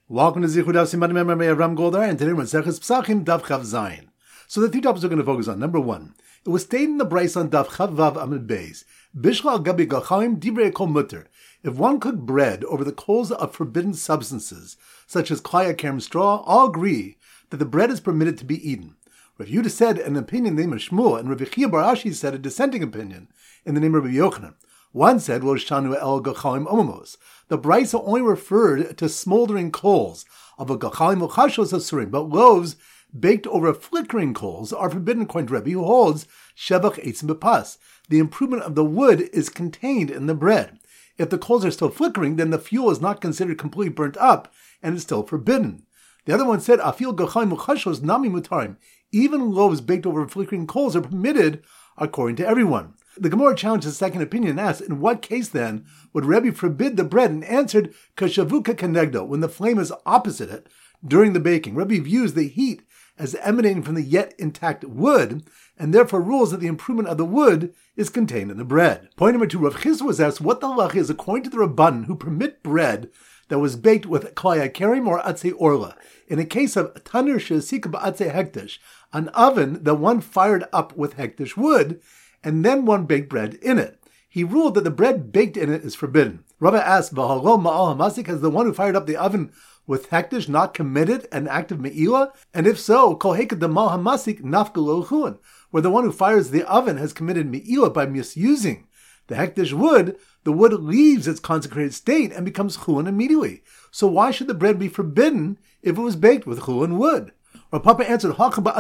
Welcome to Zichud Daf Siman Mem Ram Goldar, and today we're in Seches Psachim Daf Chav Zayin. So the three topics we're going to focus on. Number one, it was stated in the Brayso on Daf Chav Vav Amud Beis, Bishla al Gabi Gachaim Divrei Kol Mutter. If one cooked bread over the coals of forbidden substances, such as klaya, kerem, straw, all agree that the bread is permitted to be eaten. Rav Yehuda said an opinion in the name of Shmuel, and Rav Yechiya bar Ashi said a dissenting opinion in the name of Rabbi Yochanan. One said, Lo shanu el gachalim omamos. The Brayso only referred to smoldering coals of a gachalim uchashos asurim, but loaves baked over flickering coals are forbidden according to Rebbe, who holds shevach eitzim b'pas. The improvement of the wood is contained in the bread. If the coals are still flickering, then the fuel is not considered completely burnt up and is still forbidden. The other one said, Afil gachalim uchashos nami mutarim. Even loaves baked over flickering coals are permitted according to everyone. The Gemara challenged the second opinion and asked, in what case then would Rebbe forbid the bread, and answered, Kashavuka kenegdo, when the flame is opposite it during the baking. Rebbe views the heat as emanating from the yet intact wood, and therefore rules that the improvement of the wood is contained in the bread. Point number two, Rav Chisda was asked what the halacha is according to the Rabbanan who permit bread that was baked with klaya kerim or atzei orla. In a case of tanur she'asika ba'atzei hektish, an oven that one fired up with hektish wood, and then one baked bread in it. He ruled that the bread baked in it is forbidden. Rava asked, V'halol ma'al hamasik, has the one who fired up the oven with hektish not committed an act of me'ilah? And if so, kol hekad demal hamasik nafka lo chuan, where the one who fires the oven has committed me'ilah by misusing the hektish wood, the wood leaves its consecrated state and becomes chuan immediately. So why should the bread be forbidden if it was baked with chuan wood? Rav Papa answered,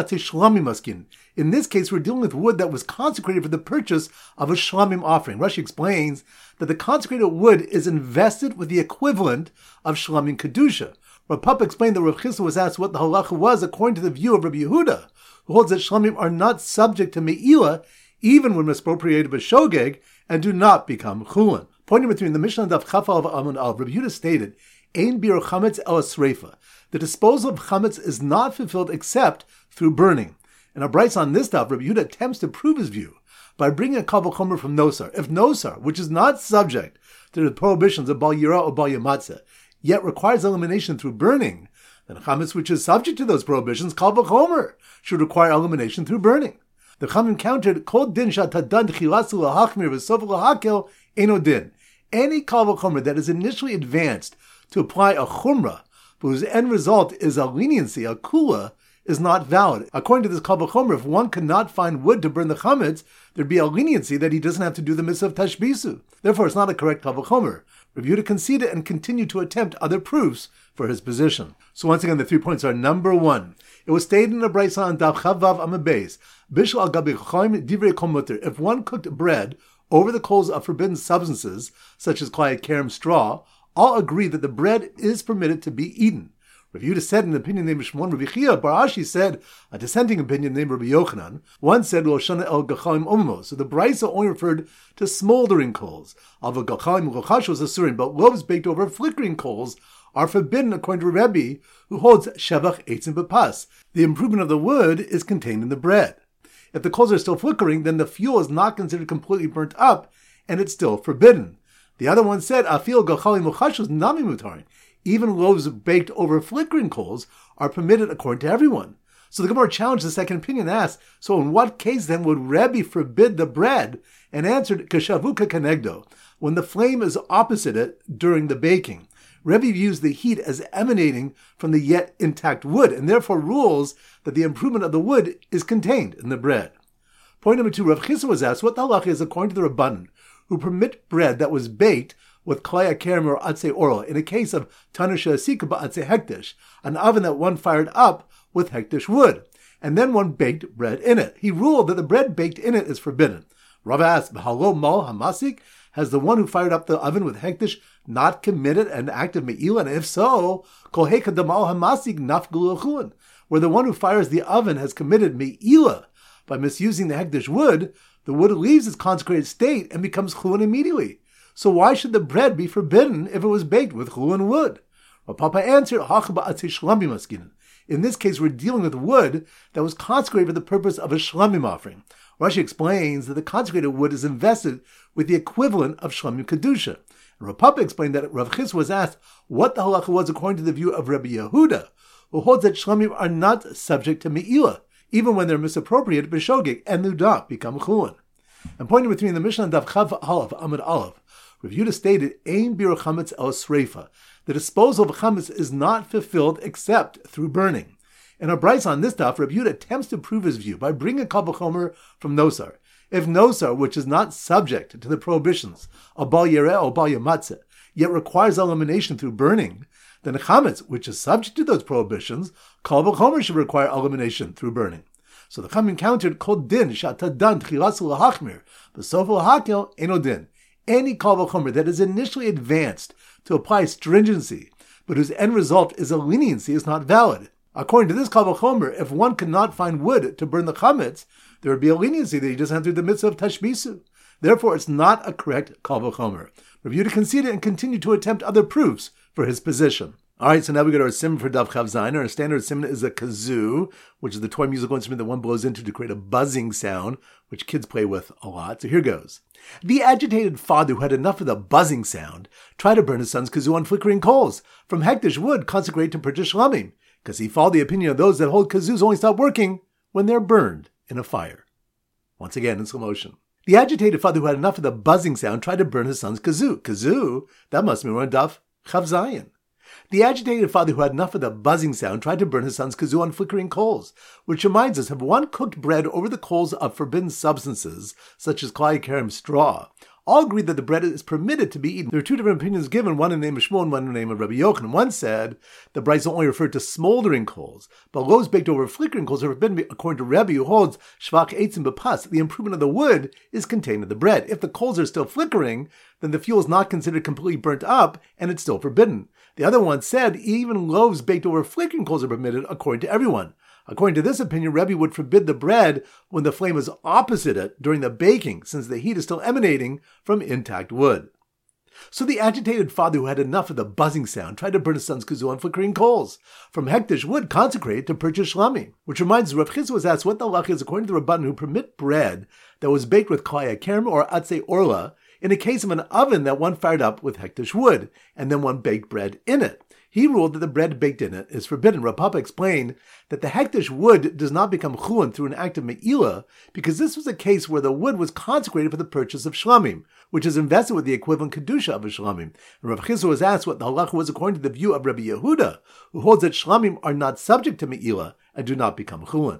in this case, we're dealing with wood that was consecrated for the purchase of a shlamim offering. Rashi explains that the consecrated wood is invested with the equivalent of shlamim kedusha. Rav Papa explained that Rav Chisda was asked what the halacha was according to the view of Rabbi Yehuda, who holds that shlamim are not subject to me'ilah, even when misappropriated by shogeg, and do not become chulin. Point number three, in the Mishnah Daf Chafal of Amud Al, Rabbi Yehuda stated, Ein bir chametz el asreifa. The disposal of chametz is not fulfilled except through burning. In a Brayso on this daf, Rabbi Yehuda attempts to prove his view by bringing a kal v'chomer from nosar. If nosar, which is not subject to the prohibitions of bal yira or bal yamatzeh, yet requires elimination through burning, then chametz, which is subject to those prohibitions, kal v'chomer, should require elimination through burning. The Chachamim countered, Kol din shatadan chilasu lahachmir v'sof lahakel eno din. Any kal v'chomer that is initially advanced to apply a chumrah, but whose end result is a leniency, a kula, is not valid. According to this kal v'chomer, if one could not find wood to burn the chametz, there'd be a leniency that he doesn't have to do the mitzvah of tashbisu. Therefore, it's not a correct kal v'chomer. Rabbi Yehuda conceded and continued to attempt other proofs for his position. So once again, the 3 points are: number one, it was stated in the Brayso on Daf Chav Vav Amud Beis, Bishul al Gabi Chaim Divrei Kol Mutter. If one cooked bread over the coals of forbidden substances, such as klaya, kerem, straw, all agree that the bread is permitted to be eaten. Rav Yehuda said an opinion named Shmuel. Rav Yechiya bar Ashi said a dissenting opinion named Rabbi Yochanan. One said, Lo shana el gachalim omamos. So the Brayso only referred to smoldering coals. Of a gachalim uchashos asurim, but loaves baked over flickering coals are forbidden according to Rebbe, who holds shevach eitzim b'pas. The improvement of the wood is contained in the bread. If the coals are still flickering, then the fuel is not considered completely burnt up, and it's still forbidden. The other one said, Afil gachalim uchashos nami mutarin. Even loaves baked over flickering coals are permitted according to everyone. So the Gemara challenged the second opinion and asked, so in what case then would Rebbe forbid the bread? And answered, Kashavuka kenegdo, when the flame is opposite it during the baking. Rebbe views the heat as emanating from the yet intact wood, and therefore rules that the improvement of the wood is contained in the bread. Point number two, Rav Chisda was asked what the halacha is according to the Rabbanan, who permit bread that was baked with klaya, kerem, or atzei orla, in a case of tanur she'asika ba'atzei hektish, an oven that one fired up with hektish wood, and then one baked bread in it. He ruled that the bread baked in it is forbidden. Rava asked, B'halo mal hamasik, has the one who fired up the oven with hektish not committed an act of me'ilah? And if so, kol hekad demal hamasik nafgul l'chuan, where the one who fires the oven has committed me'ilah by misusing the hektish wood, the wood leaves its consecrated state and becomes chuan immediately. So why should the bread be forbidden if it was baked with chulin wood? Rav Papa answered, in this case, we're dealing with wood that was consecrated for the purpose of a shlamim offering. Rashi explains that the consecrated wood is invested with the equivalent of shlamim kedusha. Rav Papa explained that Rav Chis was asked what the halacha was according to the view of Rabbi Yehuda, who holds that shlamim are not subject to me'ilah, even when they're misappropriated b'shogeg and do not become chulin. And pointing between the Mishnah and Daf Chav Aleph Amud Aleph, Rav Yehuda stated, "Ein bir chametz el sreifa." The disposal of chametz is not fulfilled except through burning. In a brayso on this daf, Rav Yehuda attempts to prove his view by bringing a kal v'chomer from nosar. If nosar, which is not subject to the prohibitions of bal yereh or bal yamatzeh, yet requires elimination through burning, then chametz, which is subject to those prohibitions, kal v'chomer should require elimination through burning. So the Chachamim countered, kol din shatadan tchilas l'hachmir, b'sof l'hakel eno din. Any kal v'chomer that is initially advanced to apply stringency, but whose end result is a leniency, is not valid. According to this kal v'chomer, if one could not find wood to burn the chametz, there would be a leniency that you just enter the mitzvah of tashbisu. Therefore, it's not a correct kal v'chomer. Rav Yehuda conceded and continued to attempt other proofs for his position. All right, so now we go to our simon for Daf Chav Zayin. Our standard simon is a kazoo, which is the toy musical instrument that one blows into to create a buzzing sound, which kids play with a lot. So here goes. The agitated father who had enough of the buzzing sound tried to burn his son's kazoo on flickering coals from hektish wood consecrated to purchase shlamim, because he followed the opinion of those that hold kazoos only stop working when they're burned in a fire. Once again, in slow motion. The agitated father who had enough of the buzzing sound tried to burn his son's kazoo. Kazoo? That must be one Daf Chav Zayin. The agitated father who had enough of the buzzing sound tried to burn his son's kazoo on flickering coals, which reminds us of one cooked bread over the coals of forbidden substances, such as klai karim straw. All agreed that the bread is permitted to be eaten. There are two different opinions given, one in the name of Shmuel and one in the name of Rabbi Yochanan. One said the brayso only referred to smoldering coals, but loaves baked over flickering coals are forbidden according to Rabbi, who holds shvach eitzim b'pas. The improvement of the wood is contained in the bread. If the coals are still flickering, then the fuel is not considered completely burnt up, and it's still forbidden. The other one said even loaves baked over flickering coals are permitted according to everyone. According to this opinion, Rebbe would forbid the bread when the flame is opposite it during the baking, since the heat is still emanating from intact wood. So the agitated father who had enough of the buzzing sound tried to burn his son's kazoo on flickering coals from hektish wood consecrated to purchase shlamim. Which reminds us, Rav Chizkiah was asked what the halacha is according to the Rabbanan who permit bread that was baked with klai karim or atzei orla in the case of an oven that one fired up with hektish wood, and then one baked bread in it. He ruled that the bread baked in it is forbidden. Rav Papa explained that the hektish wood does not become chulin through an act of me'ilah, because this was a case where the wood was consecrated for the purchase of shlamim, which is invested with the equivalent kedusha of a shlamim. And Rav Chizkiah was asked what the halacha was according to the view of Rabbi Yehuda, who holds that shlamim are not subject to me'ilah and do not become chulin.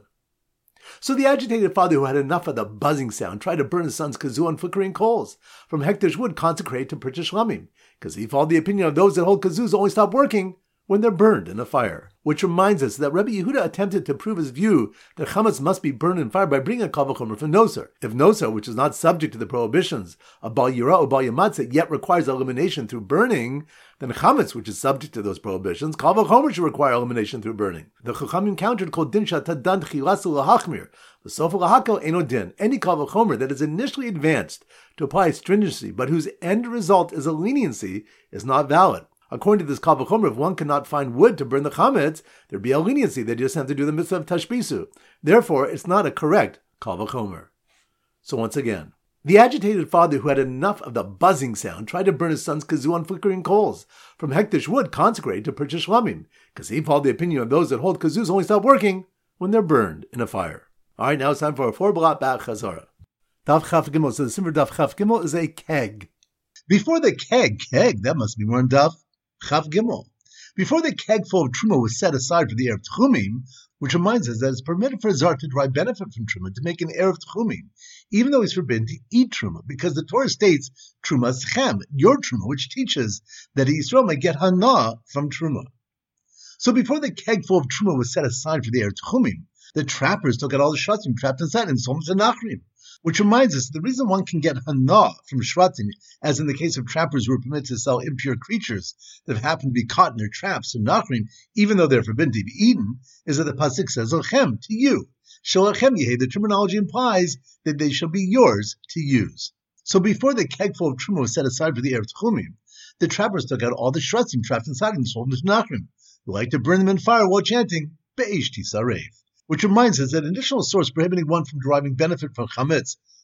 So the agitated father who had enough of the buzzing sound tried to burn his son's kazoo on flickering coals from hektish wood consecrated to purchase shlamim, because he followed the opinion of those that hold kazoos only stop working when they're burned in a fire. Which reminds us that Rabbi Yehuda attempted to prove his view that chametz must be burned in fire by bringing a kal v'chomer from nosar. If nosar, which is not subject to the prohibitions of bal yirah or bal yamatzeh, yet requires elimination through burning, then chametz, which is subject to those prohibitions, kal v'chomer should require elimination through burning. The Chachamim countered kol din shatadan tchilasu l'hachmir, v'sof l'hakel eno din. Any kal v'chomer that is initially advanced to apply stringency, but whose end result is a leniency, is not valid. According to this kal v'chomer, if one cannot find wood to burn the chametz, there'd be a leniency. They just have to do the mitzvah of tashbisu. Therefore, it's not a correct kal v'chomer. So once again, the agitated father who had enough of the buzzing sound tried to burn his son's kazoo on flickering coals from hektish wood consecrated to purchase shlamim, because he followed the opinion of those that hold kazoos only stop working when they're burned in a fire. All right, now it's time for a 4-blot back chazara. Daf Chaf Gimel. So the simmer Daf Chaf Gimel is a keg. Before the keg, that must be more in Daf Chav Gimel. Before the keg full of truma was set aside for the Erev Tchumim, which reminds us that it's permitted for a Zar to derive benefit from truma to make an Erev Tchumim, even though he's forbidden to eat truma, because the Torah states truma schem, your truma, which teaches that Yisrael may get hana from truma. So before the keg full of truma was set aside for the Erev Tchumim, the trappers took out all the shvatim trapped inside and sold them to Nachrim. Which reminds us, the reason one can get hana from shvatim, as in the case of trappers who are permitted to sell impure creatures that have happened to be caught in their traps to Nachrim, even though they're forbidden to be eaten, is that the pasuk says, Lachem, to you. Shalachem Yehei, the terminology implies that they shall be yours to use. So before the keg full of truma was set aside for the Erev Tchumim, the trappers took out all the shvatim trapped inside and sold them to Nachrim, who like to burn them in fire while chanting, Be'esh Tisarev. Which reminds us that an additional source prohibiting one from deriving benefit from chametz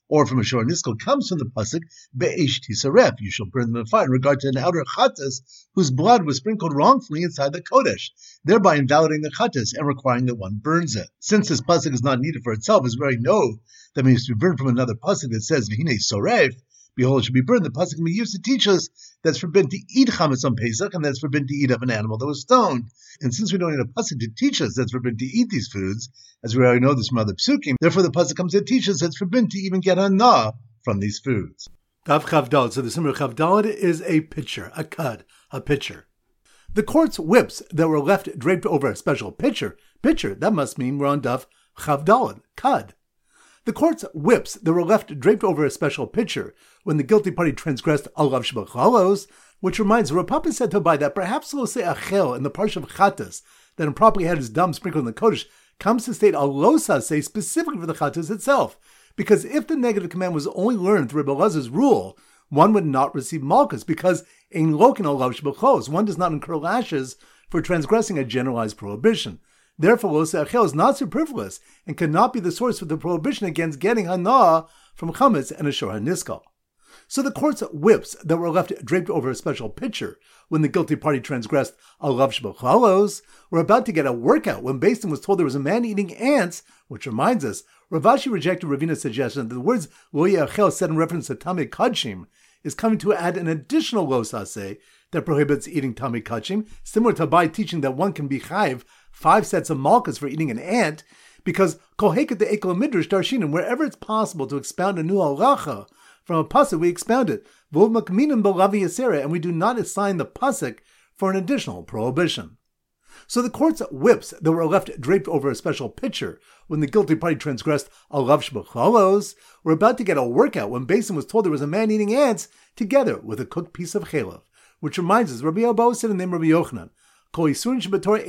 Or from a Shor Niskel comes from the pasuk Be'esh Tisaref, you shall burn them in fire, in regard to an outer Chattas whose blood was sprinkled wrongfully inside the Kodesh, thereby invalidating the Chattas and requiring that one burns it. Since this pasuk is not needed for itself, as we already know that means to be burned from another pasuk that says V'hinei Soref, behold, it should be burned. The pasuk can be used to teach us that's forbidden to eat chametz on Pesach, and that's forbidden to eat of an animal that was stoned. And since we don't need a pasuk to teach us that's forbidden to eat these foods, as we already know this from other psukim, therefore the pasuk comes to teach us that's forbidden to even get hana from these foods. Daf Chav Daled. So the Simmer Chav Daled is a pitcher, a cud, a pitcher. The court's whips that were left draped over a special pitcher, that must mean we're on Daf Chav Daled, cud. The court's whips that were left draped over a special pitcher when the guilty party transgressed alav shebachalalos, which reminds Rav Papa said to Abai that perhaps lo se achel in the parsha of Chattas that improperly had his dam sprinkled in the kodesh comes to state alosa say specifically for the Chattas itself, because if the negative command was only learned through Rebbe Elazar's rule, one would not receive malchus, because ein lokin alav shebachalos, one does not incur lashes for transgressing a generalized prohibition. Therefore, lo se achel is not superfluous and cannot be the source of the prohibition against getting hana from chametz and a shor haniskal. So the court's whips that were left draped over a special pitcher when the guilty party transgressed alav shebachalalos were about to get a workout when Beis Din was told there was a man eating ants, which reminds us, Rav Ashi rejected Ravina's suggestion that the words lo yachel said in reference to tamei kadshim is coming to add an additional lo saseh that prohibits eating tamei kadshim, similar to Abai teaching that one can be chayiv 5 sets of malchus for eating an ant, because kol heket the ekel midrash darshinim, wherever it's possible to expound a new halacha from a pasuk, we expound it. V'ov makminim b'lavi yasera, and we do not assign the pasuk for an additional prohibition. So the court's whips that were left draped over a special pitcher when the guilty party transgressed alav shebachalalos were about to get a workout when Beis Din was told there was a man eating ants together with a cooked piece of chelav, which reminds us, Rabbi Abba said in the name of Rabbi Yochanan, all items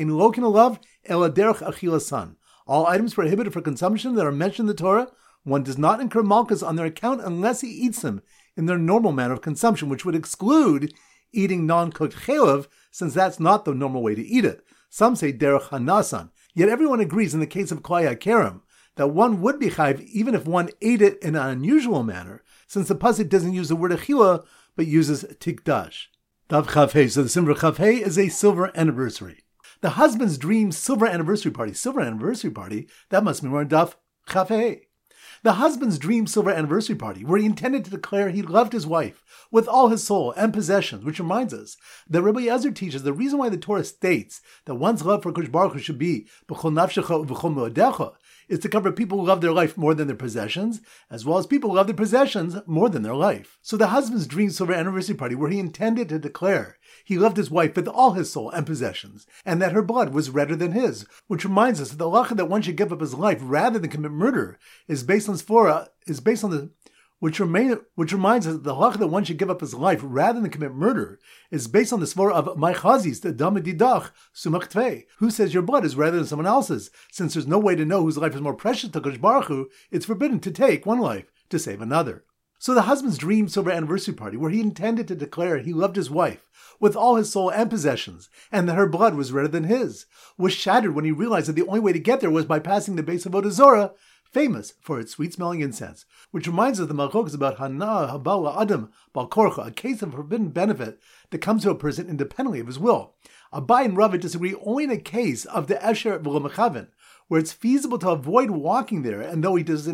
prohibited for consumption that are mentioned in the Torah, one does not incur malchus on their account unless he eats them in their normal manner of consumption, which would exclude eating non-cooked chelav, since that's not the normal way to eat it. Some say derech hanasan. Yet everyone agrees in the case of klai hakerem that one would be chayiv even if one ate it in an unusual manner, since the pasuk doesn't use the word achila but uses tikdash. Daf Chav Hei. So the Simra Chav Hei is a silver anniversary. The husband's dream silver anniversary party. Silver anniversary party, that must be more Daf Chav Hei. The husband's dream silver anniversary party, where he intended to declare he loved his wife with all his soul and possessions, which reminds us that Rabbi Eliezer teaches the reason why the Torah states that one's love for Kodesh Baruch Hu should be b'chol nafshecha u'b'chol me'odecha is to cover people who love their life more than their possessions, as well as people who love their possessions more than their life. So the husband's dream silver anniversary party, where he intended to declare he loved his wife with all his soul and possessions, and that her blood was redder than his, which reminds us that the halacha that one should give up his life rather than commit murder is based on Sfora, which reminds us that the halacha that one should give up his life rather than commit murder is based on the svara of Maichazis, the Damedidach, Sumach Tvei, who says your blood is rather than someone else's. Since there's no way to know whose life is more precious to Kodesh Baruch Hu, it's forbidden to take one life to save another. So the husband's dream silver anniversary party, where he intended to declare he loved his wife with all his soul and possessions, and that her blood was redder than his, was shattered when he realized that the only way to get there was by passing the base of Avodah Zorah, famous for its sweet-smelling incense, which reminds us of the Malchok about Hana Habala Adam Bal Korcha, a case of forbidden benefit that comes to a person independently of his will. Abai and Rava disagree only in a case of the Esher V'lo Mechaven, where it's feasible to avoid walking there, and though he does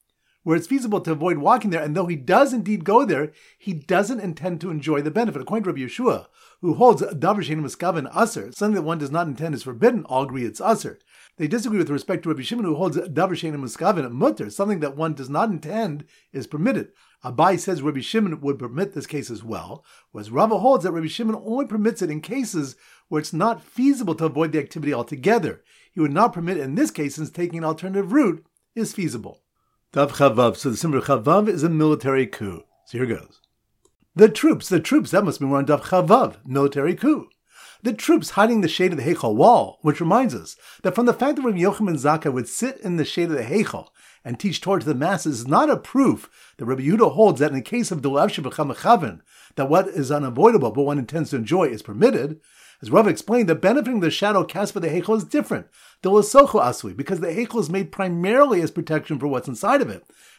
indeed go there, he doesn't intend to enjoy the benefit. According to Rabbi Yeshua, who holds Davar Shein Miskaven Aser, something that one does not intend is forbidden, all agree it's Aser. They disagree with respect to Rabbi Shimon, who holds Davar Shein Miskaven Mutter, something that one does not intend is permitted. Abai says Rabbi Shimon would permit this case as well, whereas Rava holds that Rabbi Shimon only permits it in cases where it's not feasible to avoid the activity altogether. He would not permit it in this case, since taking an alternative route is feasible. Dav Chavav. So the Simra Chavav is a military coup. So here goes. The troops, that must be more on Dav Chavav, military coup. The troops hiding the shade of the Heichal wall, which reminds us that from the fact that Rabbi Yochanan Zakkai would sit in the shade of the Heichal and teach Torah to the masses is not a proof that Rabbi Yehuda holds that in the case of Dolav Shebacham Mechaven, that what is unavoidable but one intends to enjoy is permitted. As Rav explained, the benefiting the shadow cast by the Heichal is different. Dolasocho Asui, because the Heichal is made primarily as protection for what's inside of it.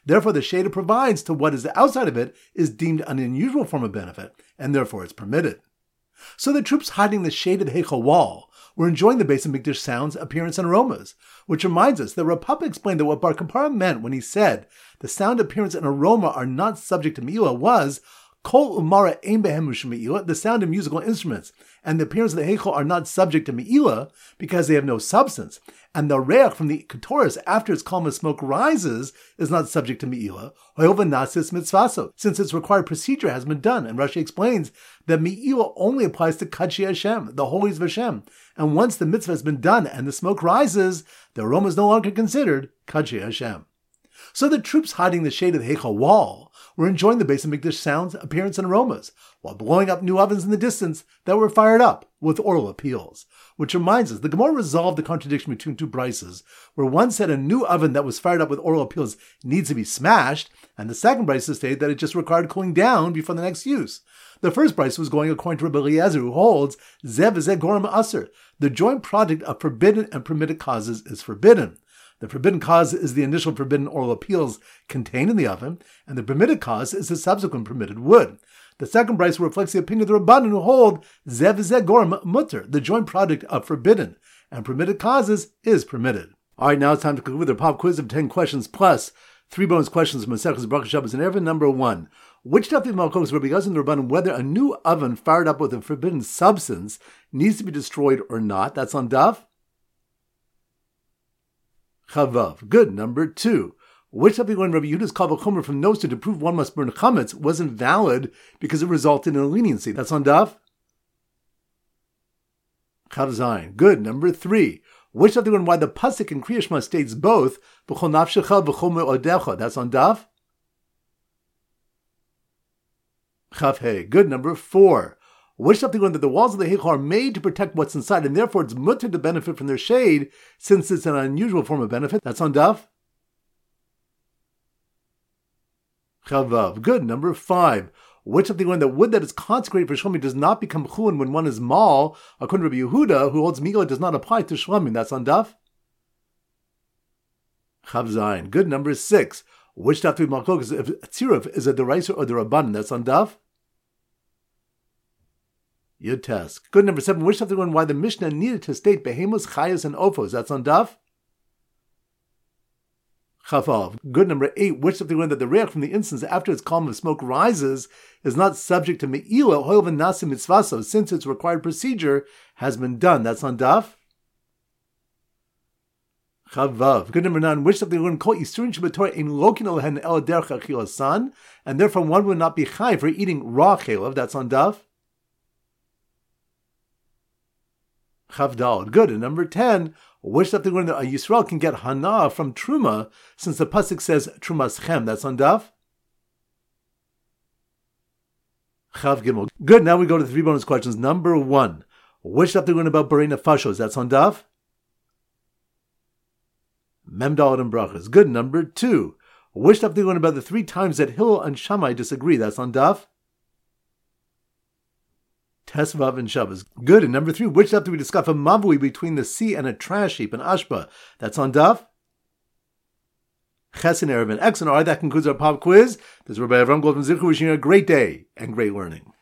Therefore, the shade it provides to what is outside of it is deemed an unusual form of benefit, and therefore it's permitted. So the troops hiding the shade of the Heichal wall were enjoying the Beis HaMikdash sounds, appearance, and aromas, which reminds us that Rav Papa explained that what Bar Kappara meant when he said the sound, appearance, and aroma are not subject to Me'ilah was Kol Umara Ein Behem Me'ilah, the sound of musical instruments, and the appearance of the Heichal are not subject to Me'ilah because they have no substance, and the Reach from the Ketoris after its column of smoke rises is not subject to Me'ilah, Hoyova Nasis Mitzvaso, since its required procedure has been done, and Rashi explains that Me'ilah only applies to Kadshi Hashem, the holies of Hashem, and once the mitzvah has been done and the smoke rises, the aroma is no longer considered Kadshi Hashem. So the troops hiding the shade of the Heichal wall were enjoying the Beis HaMikdash sounds, appearance, and aromas, while blowing up new ovens in the distance that were fired up with oral appeals. Which reminds us, the Gemara resolved the contradiction between two brises, where one said a new oven that was fired up with oral appeals needs to be smashed, and the second brisa stated that it just required cooling down before the next use. The first brisa was going according to Rabbi Eliezer, who holds Zev Zeh Gorem Aser, the joint product of forbidden and permitted causes is forbidden. The forbidden cause is the initial forbidden oral appeals contained in the oven, and the permitted cause is the subsequent permitted wood. The second brisa reflects the opinion of the Rabbanan, who hold Zev Zeh Gorem Mutter, the joint product of forbidden and permitted causes is permitted. All right, now it's time to conclude the pop quiz of 10 questions plus 3 bonus questions from Maseches Brachos Shabbos and Eruvin. Number 1. Which Tafti Malchos Rabbi Gazan the Rabbanan whether a new oven fired up with a forbidden substance needs to be destroyed or not? That's on Daf Chavav. Good. Number 2. Which Tafti when Rabbi Yehuda's Kal V'chomer from Noster to prove one must burn chametz wasn't valid because it resulted in a leniency? That's on Daf Chav Zayin. Good. Number 3. Which Tafti when why the pasuk in Kriya Shema states both B'chol nafshecha v'chol me'odecha? That's on Daf Chav Hey. Good. Number 4. Which Tafti when that the walls of the Heichal are made to protect what's inside, and therefore it's mutter to benefit from their shade, since it's an unusual form of benefit? That's on Daf Chavav. Good. Number 5. Which Tafti when that wood that is consecrated for Shlomim does not become chulin when one is mal, according to Rabbi Yehuda, who holds Megillah does not apply to Shlomim? That's on Daf Chav Zayin. Good. Number 6. Which Tafti Malchok if Tziruf is a deraisa or the Rabbanan? That's on Daf Yud Tes. Good. Number 7. Which Tafti when why the Mishnah needed to state Behemos, Chayas, and Ofos? That's on Daf Chavav. Good. Number 8. Which Tafti when that the reach from the incense after its column of smoke rises is not subject to Me'ilah, Hoil V'Nasim Mitzvaso, since its required procedure has been done? That's on Daf Chavav. Good. Number 9. Which Tafti when Kol Yisurin Shabbatorah Ein Lokin Olehen El Derech Achilasan, and therefore one would not be chai for eating raw chelav? That's on Daf Chavdal. Good. And number 10, which Tafti when a Yisrael can get hana from truma, since the pasuk says trumas chem? That's on Daf Chav Gimel. Good. Now we go to the 3 bonus questions. Number 1, which Tafti when about Borei Nefashos? That's on Daf Mem Daled and Brachas. Good. Number 2, which Tafti when about the 3 times that Hillel and Shammai disagree? That's on Daf Tesvav and Shabbos. Good. And number 3, which Daf do we discuss a mavui between the sea and a trash heap, an ashba? That's on Daf Ches and Eruvin. Excellent. All right, that concludes our pop quiz. This is Rabbi Avram Goldman Zichu wishing you a great day and great learning.